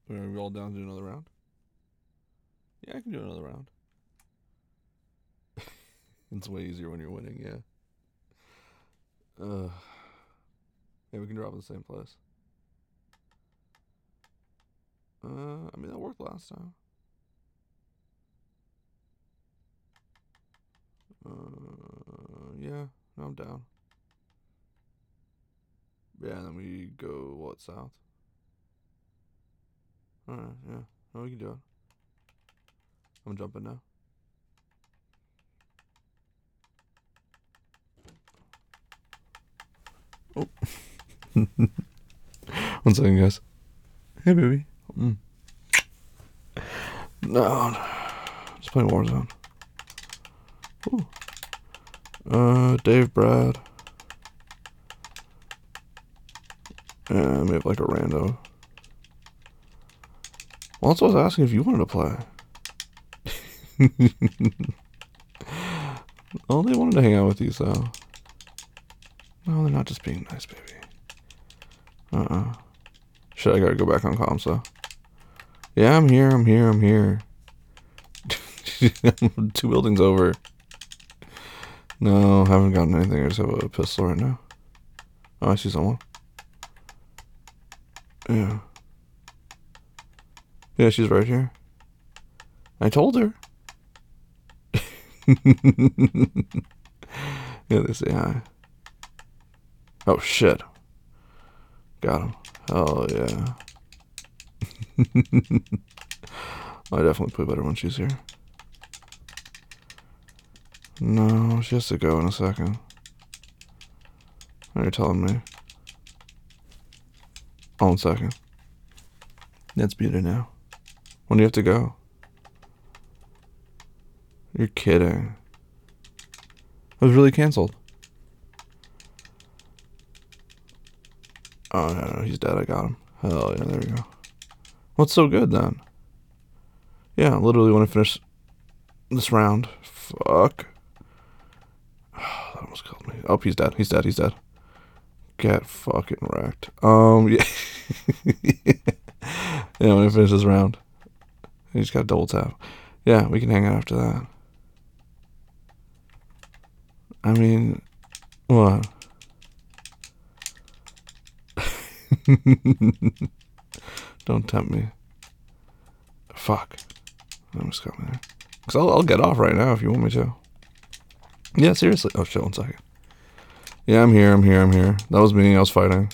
Are we all down to do another round? Yeah, I can do another round. It's way easier when you're winning, yeah. Yeah, we can drop in the same place. I mean, that worked last time. Yeah, no, I'm down. Yeah, and then we go, what, south? Alright, yeah. No, we can do it. I'm jumping now. Oh. 1 second, guys. Hey, baby. No. Just playing Warzone. Ooh. Dave, Brad. And we have like a rando. Well, that's what I was asking if you wanted to play. Oh, they wanted to hang out with you, so. No, they're not just being nice, baby. Shit, I gotta go back on comms, though. Yeah, I'm here. 2 buildings over. No, haven't gotten anything. I just have a pistol right now. Oh, I see someone. Yeah. Yeah, she's right here. I told her. Yeah, they say hi. Oh, shit. Got him. Oh, yeah. I definitely play better when she's here. No, she has to go in a second. You're telling me. Oh, 1 second. That's muted now. When do you have to go? You're kidding. It was really canceled. Oh, no, he's dead. I got him. Hell yeah, there we go. What's so good then? Yeah, literally when I finish this round. Fuck. That almost killed me. Oh, he's dead. He's dead. Get fucking wrecked. Yeah. Yeah, when I finish this round. You just got double tap. Yeah, we can hang out after that. I mean, what? Don't tempt me. Fuck. I'm just coming there. Because I'll get off right now if you want me to. Yeah, seriously. Oh, shit, 1 second. Yeah, I'm here. That was me. I was fighting.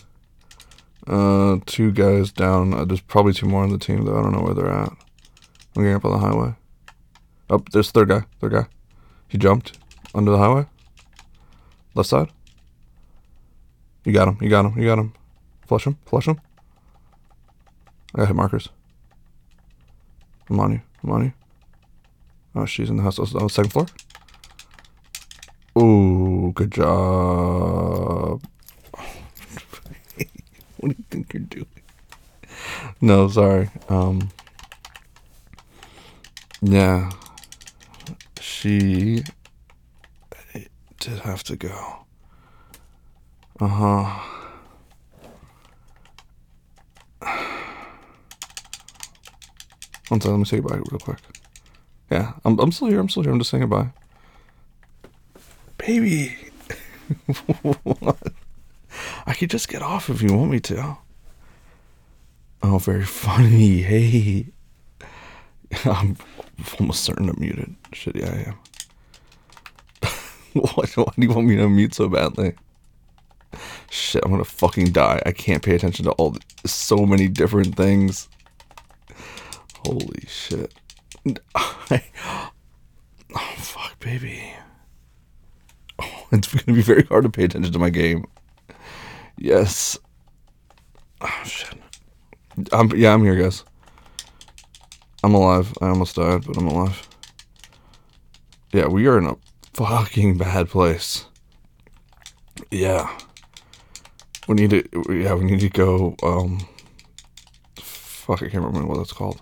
2 guys down. There's probably 2 more on the team, though. I don't know where they're at. I'm getting up on the highway. Oh, there's third guy. He jumped under the highway. Left side. You got him. Flush him. I got hit markers. I'm on you. Oh, she's in the house. Oh, second floor. Ooh, good job. What do you think you're doing? No, sorry. Yeah. She did have to go. Uh-huh. One second, let me say goodbye real quick. Yeah, I'm still here. I'm just saying goodbye. Baby. What? I could just get off if you want me to. Oh, very funny. Hey. I'm almost certain I'm muted. Shit, yeah, I am. Why do you want me to mute so badly? Shit, I'm gonna fucking die. I can't pay attention to so many different things. Holy shit. Oh, fuck, baby. Oh, it's gonna be very hard to pay attention to my game. Yes. Oh, shit. I'm here, guys. I'm alive. I almost died, but I'm alive. Yeah, we are in a fucking bad place. Yeah. We need to go, fuck, I can't remember what that's called.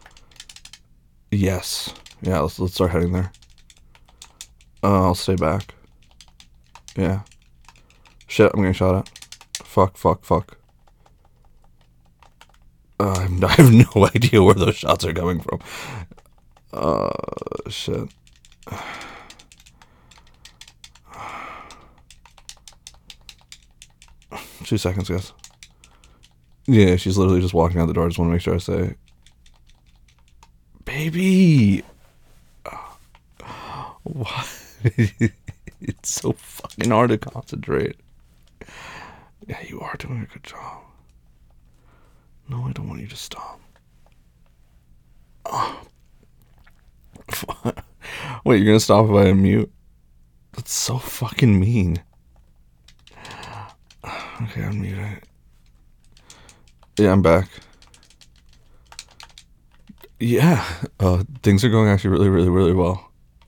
Yes. Yeah, let's start heading there. I'll stay back. Yeah. Shit, I'm getting shot at. Fuck. I have no idea where those shots are coming from. Shit. 2 seconds, guys. Yeah, she's literally just walking out the door. I just want to make sure I say, baby. What? It's so fucking hard to concentrate. Yeah, you are doing a good job. No, I don't want you to stop. Oh. Wait, you're gonna stop if I unmute? That's so fucking mean. Okay, unmute it. Yeah, I'm back. Yeah, things are going actually really, really, really well.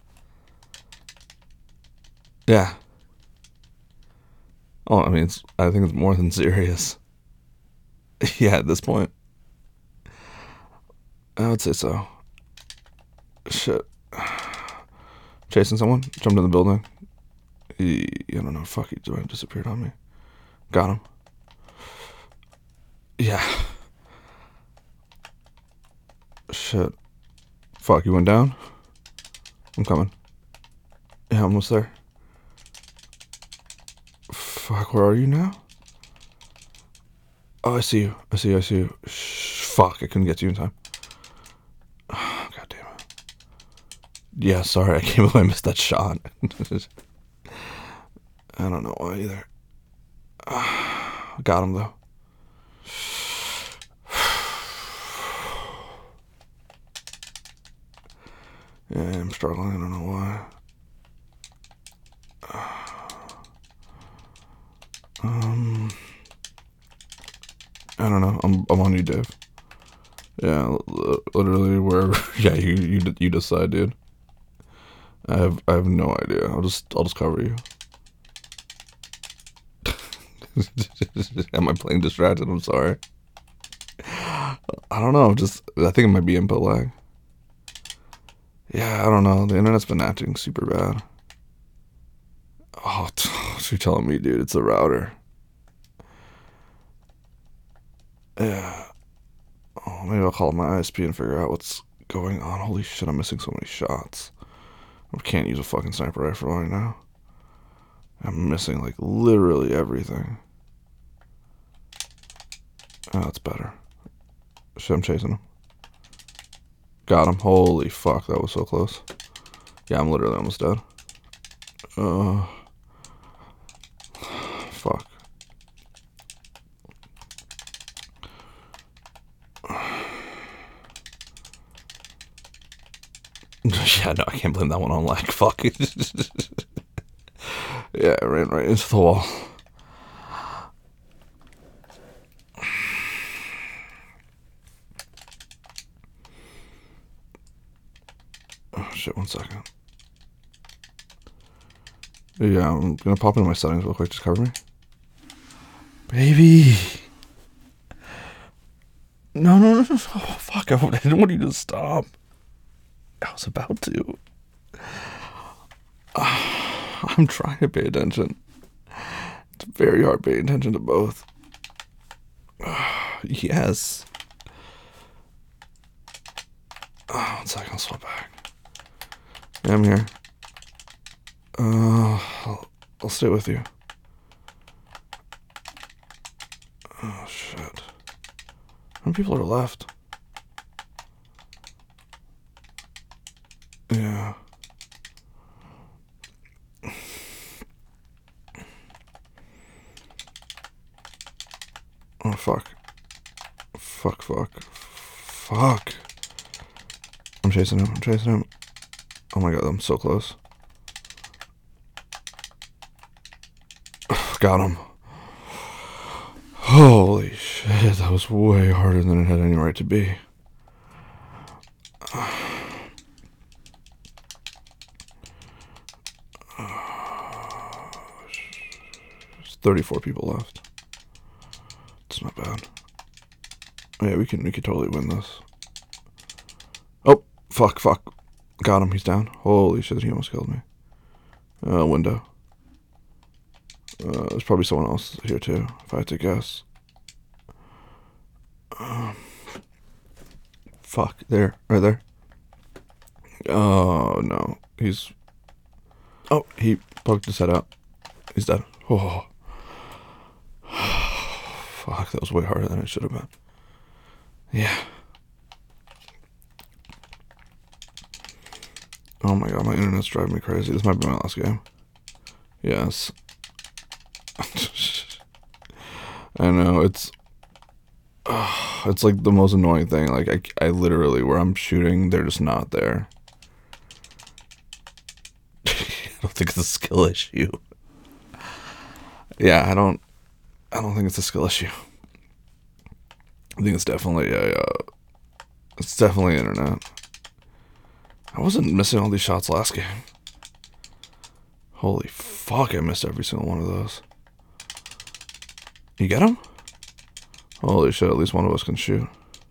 Yeah. Oh, I mean, I think it's more than serious. Yeah, at this point. I would say so. Shit. Chasing someone? Jumped in the building? I don't know. Fuck, he disappeared on me. Got him. Yeah. Shit. Fuck, you went down? I'm coming. Yeah, almost there. Fuck, where are you now? Oh, I see you. I see you. Fuck, I couldn't get to you in time. Oh, God damn it. Yeah, sorry, I can't believe I missed that shot. I don't know why either. Got him, though. Yeah, I'm struggling. I don't know why. I don't know. I'm on you, Dave. Yeah, literally wherever. Yeah, you decide, dude. I have no idea. I'll just cover you. Am I playing distracted? I'm sorry. I don't know. I think it might be input lag. Yeah, I don't know. The internet's been acting super bad. Oh, so you're telling me, dude? It's the router. Yeah. Oh, maybe I'll call my ISP and figure out what's going on. Holy shit, I'm missing so many shots. I can't use a fucking sniper rifle right now. I'm missing, like, literally everything. Oh, that's better. Shit, I'm chasing him. Got him. Holy fuck, that was so close. Yeah, I'm literally almost dead. Fuck. Yeah, no, I can't blame that one on lag. Fuck. Yeah, I ran right into the wall. Oh shit, 1 second. Yeah, I'm gonna pop into my settings real quick. Just cover me. Baby. No. Oh, fuck. I didn't want you to stop. I was about to. I'm trying to pay attention. It's very hard paying attention to both. Yes. Oh, 1 second, I'll swap back. Yeah, I'm here. I'll stay with you. Oh, shit. How many people are left? Yeah. Oh, fuck. Fuck. I'm chasing him. Oh my god, I'm so close. Got him. Holy shit, that was way harder than it had any right to be. 34 people left. It's not bad. Yeah, we can totally win this. Oh, fuck. Got him, he's down. Holy shit, he almost killed me. Window. There's probably someone else here too, if I had to guess. Fuck. There. Right there. Oh, no. Oh, he poked his head out. He's dead. Oh. Fuck, that was way harder than it should have been. Yeah. Oh my god, my internet's driving me crazy. This might be my last game. Yes. I know, it's like the most annoying thing. Like, I literally, where I'm shooting, they're just not there. I don't think it's a skill issue. Yeah, I don't think it's a skill issue. I think it's definitely it's definitely internet. I wasn't missing all these shots last game. Holy fuck, I missed every single one of those. You get him? Holy shit, at least one of us can shoot.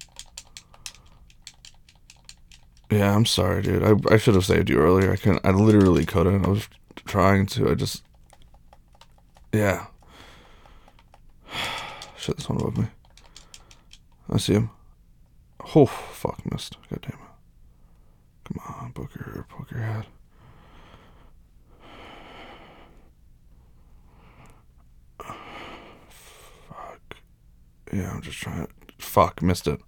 Yeah, I'm sorry, dude. I should have saved you earlier. I literally couldn't. I was trying to. Yeah. Shit, there's one above me. I see him. Oh, fuck, missed. God damn it. Come on, poke your head. Fuck. Yeah, I'm just trying to... Fuck, missed it.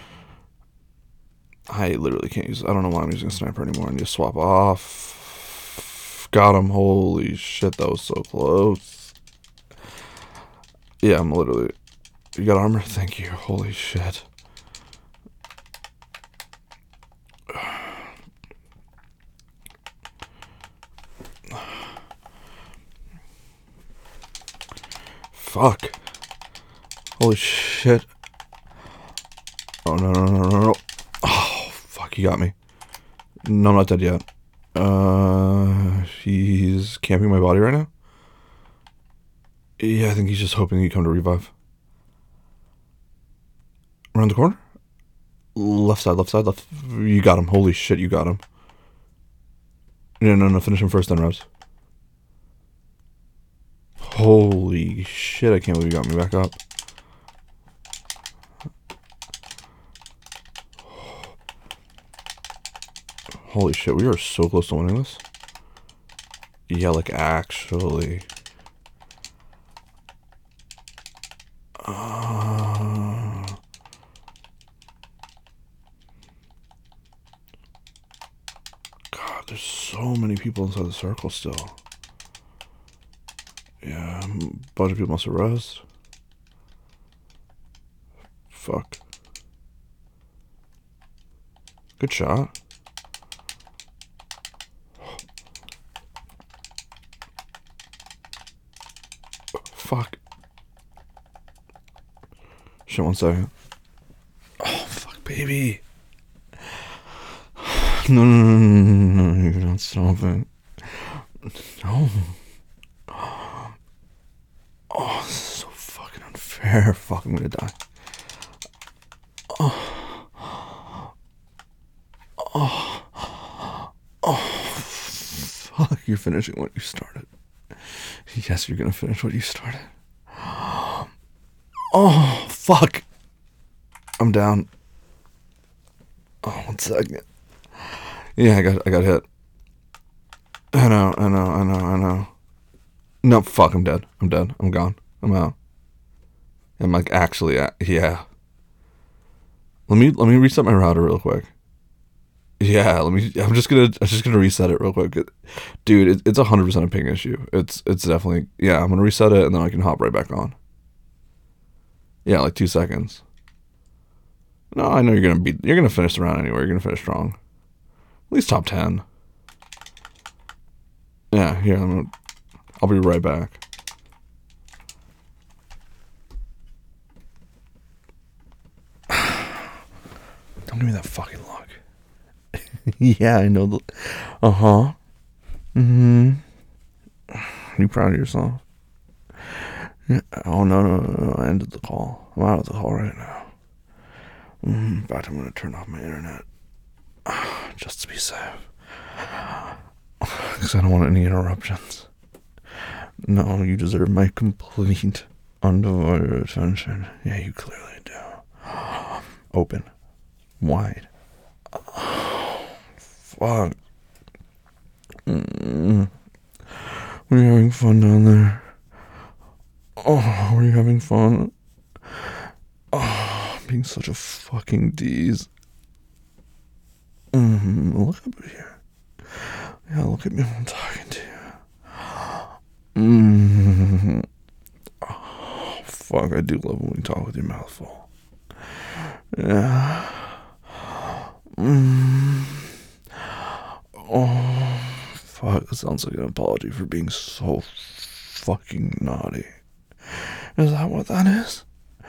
I literally can't use... I don't know why I'm using a sniper anymore. I need to swap off. Got him. Holy shit, that was so close. Yeah, I'm literally... You got armor? Thank you. Holy shit. Fuck. Holy shit. Oh, no. Oh, fuck, he got me. No, I'm not dead yet. He's camping my body right now? Yeah, I think he's just hoping you come to revive. Around the corner? Left side. You got him. Holy shit, you got him. No. Finish him first, then Rebs. Holy shit, I can't believe you got me back up. Holy shit, we are so close to winning this. Yeah, like, actually. God, there's so many people inside the circle still. Yeah, a bunch of people must have rest. Fuck. Good shot. Fuck. Shit, 1 second. Oh, fuck, baby. No, you don't stop it. No. Oh, this is so fucking unfair. Fuck, I'm gonna die. Fuck, you're finishing what you started. Yes, you're gonna finish what you started. Oh, fuck. I'm down. Oh, 1 second. Yeah, I got hit. I know. No, fuck, I'm dead. I'm gone. I'm out. I'm like, actually, yeah. Let me reset my router real quick. Yeah, I'm just gonna reset it real quick. Dude, it's 100% a ping issue. It's definitely, yeah, I'm gonna reset it and then I can hop right back on. Yeah, like 2 seconds. No, I know you're gonna finish the round anyway. You're gonna finish strong. At least top 10. Yeah, here, I'll be right back. Don't give me that fucking look. Yeah, I know. Uh-huh. Mm-hmm. You proud of yourself? Yeah. Oh, no. I ended the call. I'm out of the call right now. In fact, I'm going to turn off my internet. Just to be safe. Because I don't want any interruptions. No, you deserve my complete, undivided attention. Yeah, you clearly do. Open. wide. Oh, fuck. Were you having fun down there? Oh, were you having fun? Oh, being such a fucking D's. Look up here. Yeah, look at me when I'm talking to you. Oh, fuck, I do love when we talk with your mouth full. Yeah. Oh, fuck, that sounds like an apology for being so fucking naughty. Is that what that is?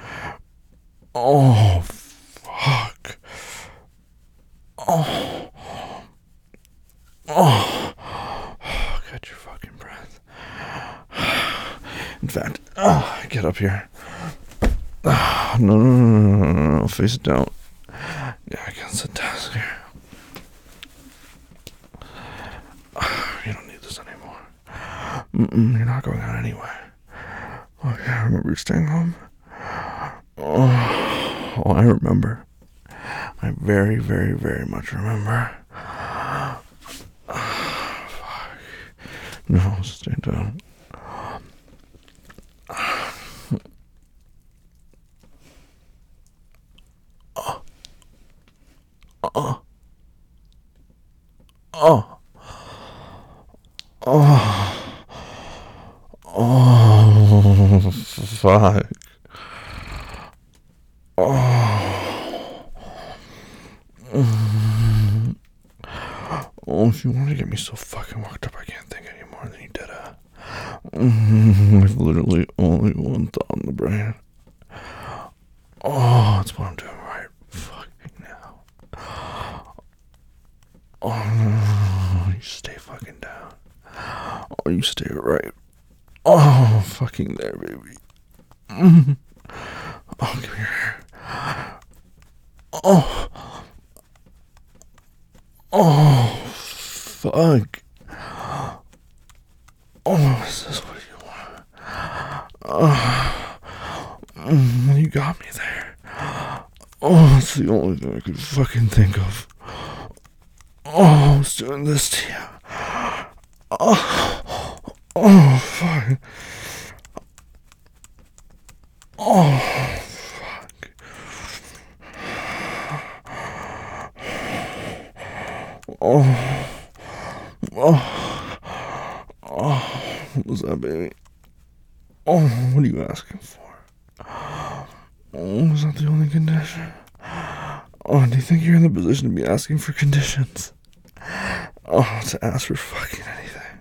Oh, fuck. Oh. Oh. Catch your fucking breath. In fact, get up here. No. Face it down. Yeah, against the desk here. You don't need this anymore. You're not going out anyway. Okay, I remember you staying home. Oh, I remember. I very, very, very much remember. Fuck. No, stay down. Oh, fuck. Oh, if you want to get me so fucking worked up, I can't think anymore than you did. I've literally only one thought in the brain. Oh, that's what I'm doing right fucking now. Oh, you stay fucking down. Oh, you stay right. Oh, fucking there, baby. Oh, give me your hair. Oh. Oh, fuck. Oh, is this what you want? You got me there. Oh, that's the only thing I could fucking think of. Oh, I was doing this to you. Oh, fuck. Oh, fuck. What was that, baby? Oh, what are you asking for? Oh, is that the only condition? Oh, do you think you're in the position to be asking for conditions? Oh, to ask for fucking anything.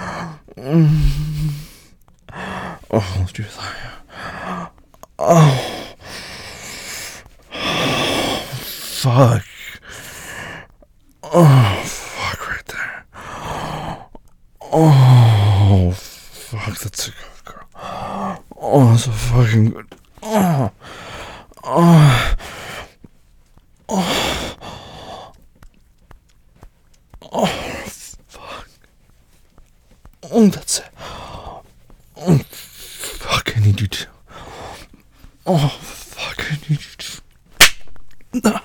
Oh, let's do that. Oh, fuck. Oh, fuck right there. Oh, fuck, that's a good girl. Oh, that's a fucking good. Oh, oh, fuck. Oh, that's it. Oh, fuck, I need you to. Oh, fuck, I need you to. No.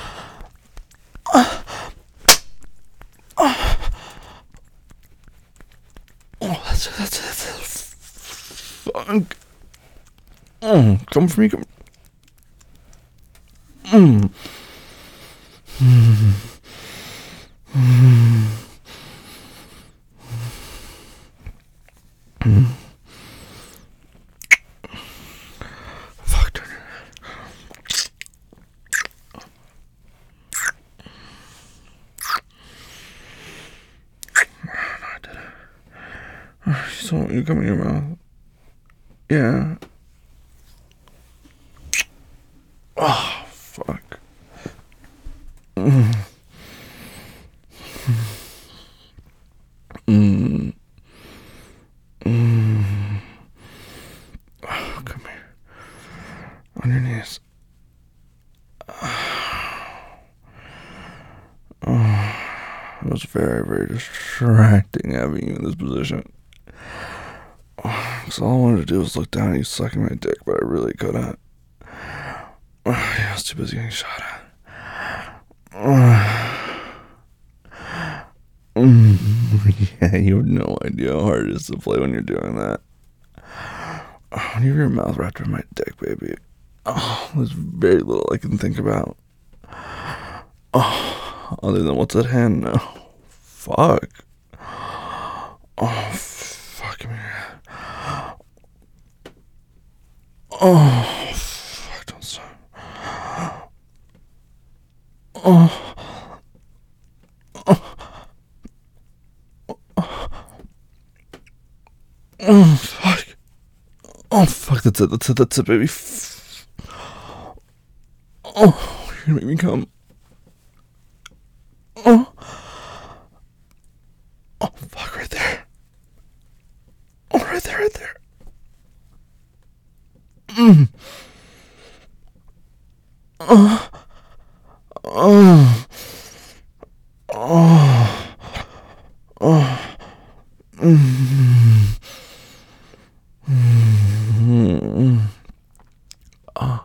Oh, that's it. Fuck. Come for me, come. Fuck, turn your head. No, I didn't. You saw you come in your mouth. Yeah. Oh, fuck. Oh, come here. On your knees. Oh, it was very, very distracting having you in this position. Because all I wanted to do was look down at you sucking my dick, but I really couldn't. I was too busy getting shot at. Yeah, you have no idea how hard it is to play when you're doing that. Oh, when you have your mouth wrapped around my dick, baby. Oh, there's very little I can think about. Oh, other than what's at hand now. Fuck. Oh, fuck me. Oh, fuck, don't stop. Oh, oh, fuck. Oh, fuck, that's it, baby. Oh, you're gonna make me come. Oh, oh, fuck, right there. Oh, right there, right there. Mm. Oh, oh, oh, oh. Mm. Mm. Oh,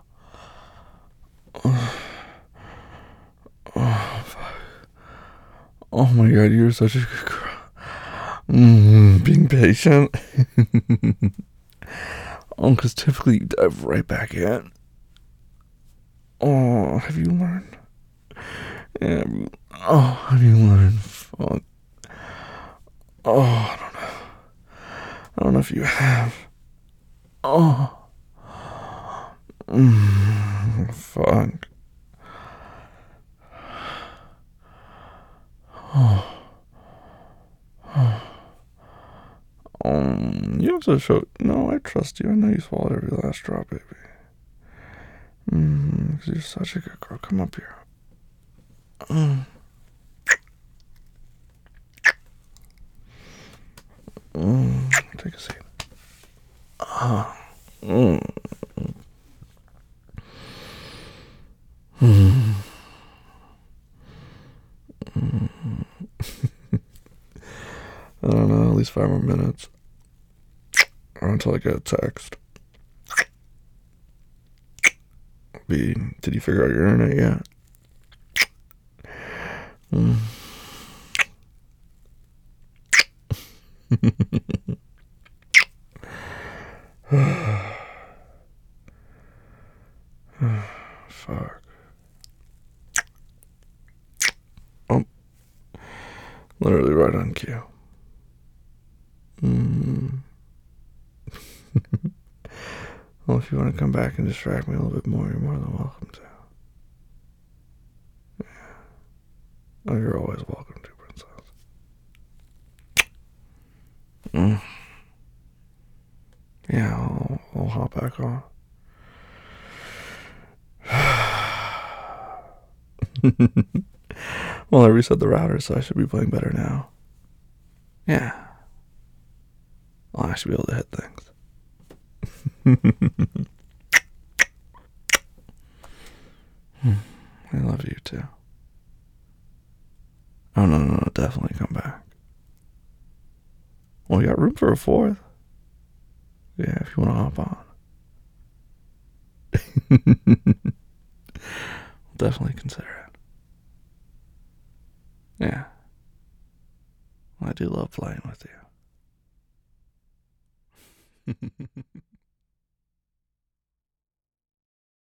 oh, fuck. Oh my god, you're such a good girl. Being patient. Oh, because typically you dive right back in. Oh, have you learned? Yeah, have you learned? Fuck. Oh, I don't know. I don't know if you have. Oh. Fuck. You have to show. No, I trust you. I know you swallowed every last drop, baby. Because you're such a good girl. Come up here. Take a seat. Mm. I don't know, at least 5 more minutes. Or until I get a text. B, did you figure out your internet yet? Fuck. Oh, literally right on cue. Well, if you want to come back and distract me a little bit more, you're more than welcome to. Oh, you're always welcome to, princess. Yeah, I'll hop back on. Well, I reset the router, so I should be playing better now. Yeah. Well, I should be able to hit things. I love you too. Oh, no, definitely come back. Well, you got room for a fourth. Yeah, if you want to hop on. Definitely consider it. Yeah. Well, I do love playing with you.